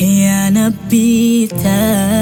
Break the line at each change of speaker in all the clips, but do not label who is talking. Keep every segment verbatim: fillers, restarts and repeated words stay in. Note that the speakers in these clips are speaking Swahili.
yanapita,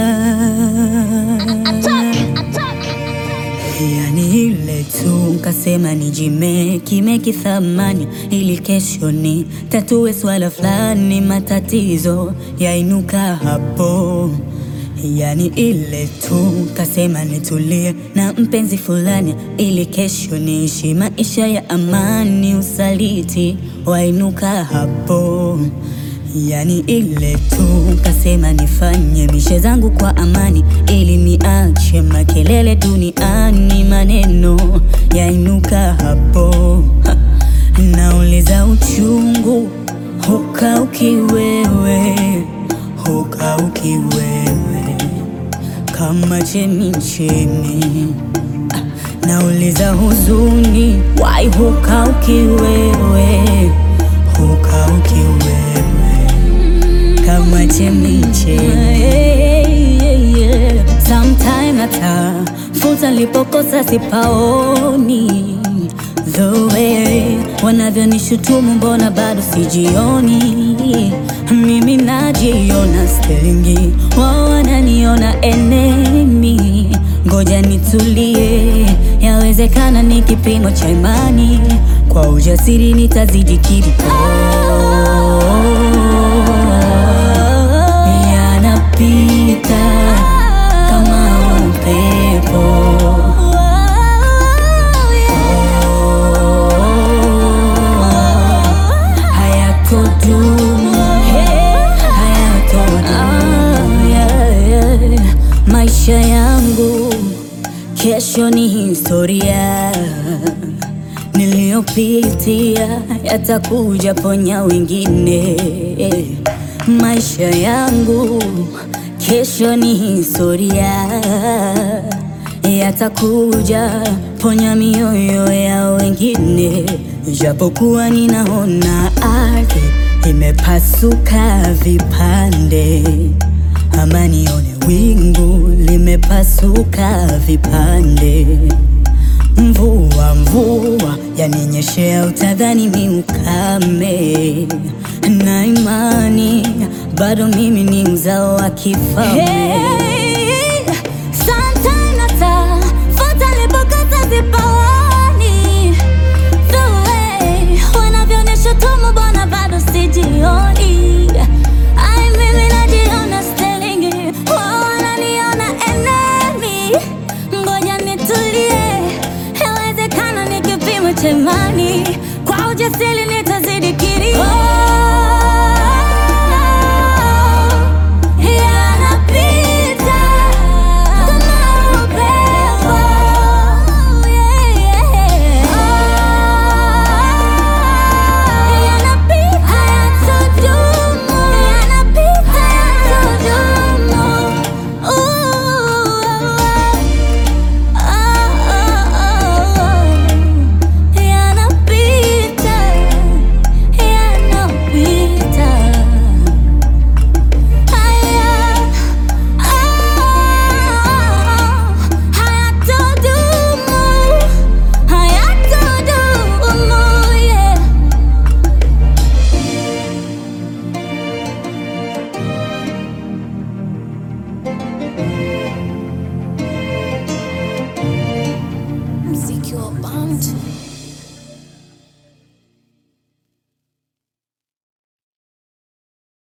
yani ile tu kasema nijimeki meki thamani ili kesho ni tatue swala fulani, matatizo yainuka hapo. Yani ile tu kasema nitulie na mpenzi fulani ili kesho niishi maisha ya amani, usaliti wainuka hapo. Yani ile tu kasema nifanye mishe zangu kwa amani ili niache makelele duniani, maneno yainuka hapo. Ha, nauliza uchungu hukauki wewe, hukauki wewe kama chemichemi. Nauliza huzuni why hukauki wewe, hukauki wewe kama chemichemi. Sometime natafuta lipokosa sipaoni, the way wanavyonishutumu mbona bado sijioni. Mimi najiona sterlingi, wao wananiona enemy. Ngoja nitulie, yawezekana ni kipimo cha imani, kwa ujasiri nitazidi kiliko. Yanapita kama upepo, hayatodumu, hayatodumu. Maisha yangu kesho ni historia, niliyopitia yatakuja ponya wengine. Maisha yangu kesho ni historia, yatakuja ponya mioyo ya wengine. Japokuwa ninaona ardhi imepasuka vipande, ama nione wingu limepasuka vipande. Mvua mvua yaninyeshea, utadhani mi ukame, na imani bado mimi ni mzao wa kifalme. Hey, sometimes natafuta lipokosa sipaoni.